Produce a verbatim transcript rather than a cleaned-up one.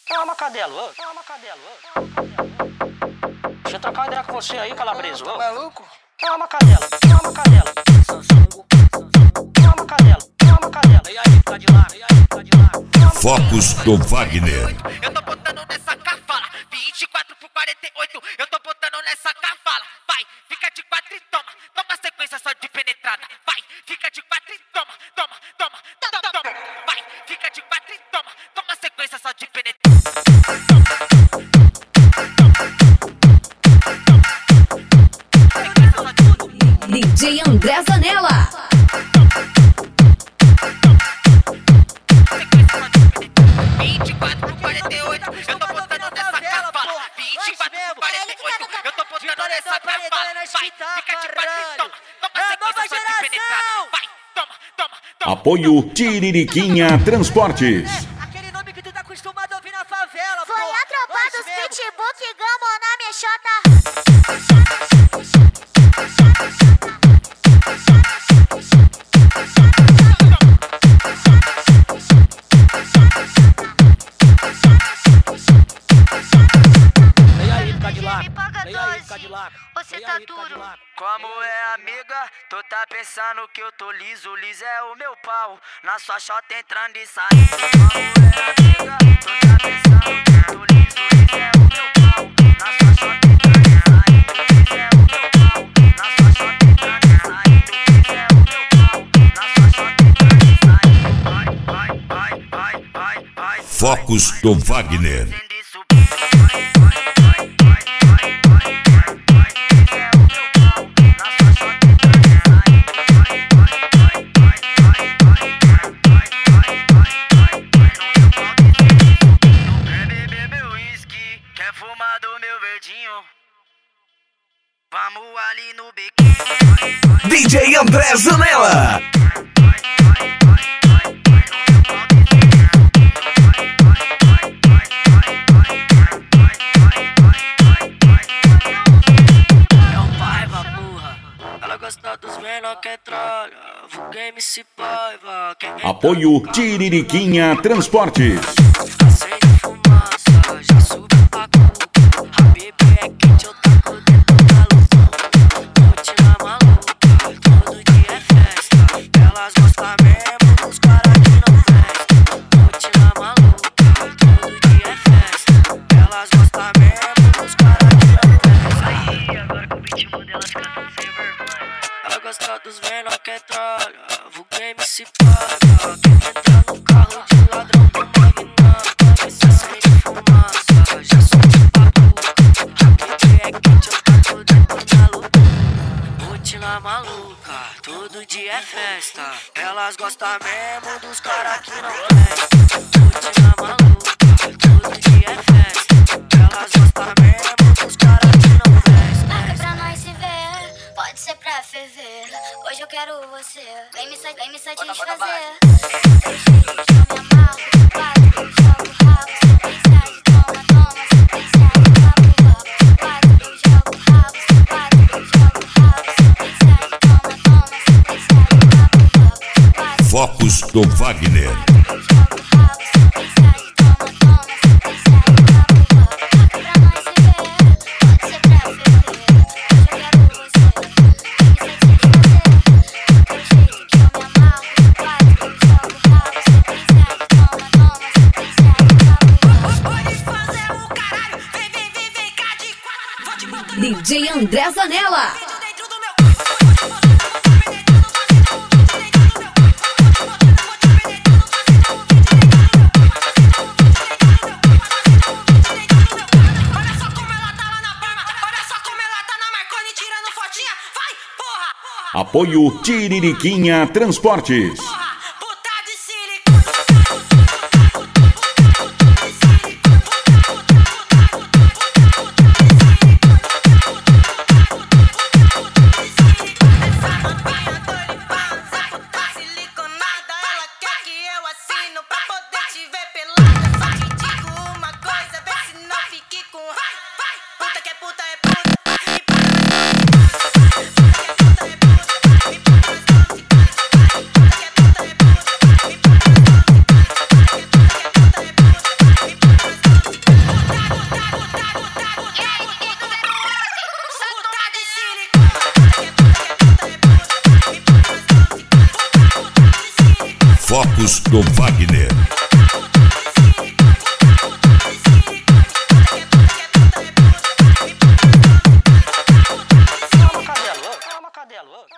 Calma, cadelo, ô. Calma, cadelo, ô. Deixa eu trocar uma ideia com você aí, calabreso, ô. Maluco? Calma, cadelo, calma, cadelo. Calma, cadelo, calma, cadelo. E aí, tá de lá, e aí, tá de lá. Focos do Wagner. Eu tô botando nessa cavala, vinte e quatro por quarenta e oito. Eu tô botando nessa cavala, vai, fica de quatro e toma. Toma sequência só de penetrada, vai, fica de quatro e toma, toma, toma, toma, toma. Vai, fica de quatro e toma, toma sequência só de penetrada. D J André Zanella. vinte e quatro por quarenta e oito, eu tô botando nessa cavala. vinte e quatro por quarenta e oito, eu tô botando nessa cavala. Vai, fica de quatro e toma, toma sequência só de penetrada. Vai, toma, toma, toma. Apoio Tiririquinha Transportes. Aquele nome que tu tá acostumado a ouvir na favela, pô. Foi a tropa dos pitbull que gamou na minha chota. E aí, Cadillac? Me paga E aí, doze. Cadillac? Você E tá aí, duro. Cadillac? Como é, amiga? Tu tá pensando que eu tô liso, liso é o meu pau. Na sua chota entrando e saindo. Como é, amiga? Tu tá pensando que eu tô liso, liso é o meu pau. Na sua chota entrando e saindo, liso é o meu pau. Na sua chota entrando e saindo, liso é o meu pau. Na sua chota entrando e saindo. Vai, vai, vai, vai, vai, vai. Focos do Wagner. Acende e subir. Vai, vai, vai, vai, vai, vai, vai, vai. Liso é o meu pau. Na sua chota entrando e saindo. Vai, vai, vai, vai, vai, vai, vai, vai, vai, vai, vai. No meu pau descendo e subindo. Quer beber meu whisky? Quer fumar do meu verdinho? Vamos ali no bequinho. D J André Zanella. É um paiva, porra. Ela gosta dos menor que é trolha. Vulga M C Paiva. Quem vem Apoio Tiririquinha Transportes. acende fumaça, já subiu pra cu. A bebê é quente, eu taco dentro da luz. Última maluca, todo dia é festa. Elas gostam mesmo dos caras que não vestem. Última maluca, todo dia é festa. Elas gostam mesmo dos caras que não vestem. Aí, agora que o ritmo delas canta sem vergonha. Ela gosta dos menor que é trolha. Vulga M C Paiva. Quem entra no carro de ladrão com magnata. Esse acende fumaça, já subiu pra cu. A bebê é quente, eu taco dentro da luta. Última maluca, todo dia é festa. Elas gostam mesmo dos caras que não prestam. Última maluca, todo dia é festa. Elas gostam mesmo dos caras que não Marca prestam. pra nós se ver, pode ser pra ferver. Hoje eu quero você, vem me, sa- vem me satisfazer. Tem jeito que eu me amarro, quatro, jogo rabo. Sequência de toma, toma, sequência de papo, papo. Quatro, jogo rabo, quatro, jogo rabo. Sequência de toma, toma, sequência de papo, papo. Quatro, Focos do Wagner. jogo rabo, sequência de toma, toma, sequência de papo, papo. Marca pra nós se ver, pode ser pra ferver. Hoje eu quero você, vem me satisfazer. Tem jeito que eu me amarro, quatro, jogo rabo. Sequência de toma, toma, sequência de papo, papo. Pode fazer o caralho, vem, vem, vem, vem cá de quatro. Vou te botar D J André Zanella. dentro do meu corpo. Vou te botar, vou te penetrando, fazendo um vídeo dentro do meu corpo. Vou te botar, vou te penetrando, fazendo um vídeo dentro do meu corpo. Fazendo um vídeo dentro do meu corpo, fazendo um vídeo dentro do meu corpo. Olha só como ela tá lá na palma, olha só como ela tá na Marconi tirando fotinha. Vai, porra, porra, Apoio Tiririquinha Transportes. porra. Puta de silicone, puta, puta, puta, puta de silicone, puta, puta, puta, puta, puta de silicone, puta, puta, puta, puta de silicone. Essa mamãe adora vai, tá siliconada. Ela quer que eu assino pra poder te ver pelada. Só te digo uma coisa, vê se não fique com raiva. Vai, puta que é puta é puta, e para nós não se casa. Puta que é puta é puta, e para nós não se casa. Puta que é puta Focos do Wagner.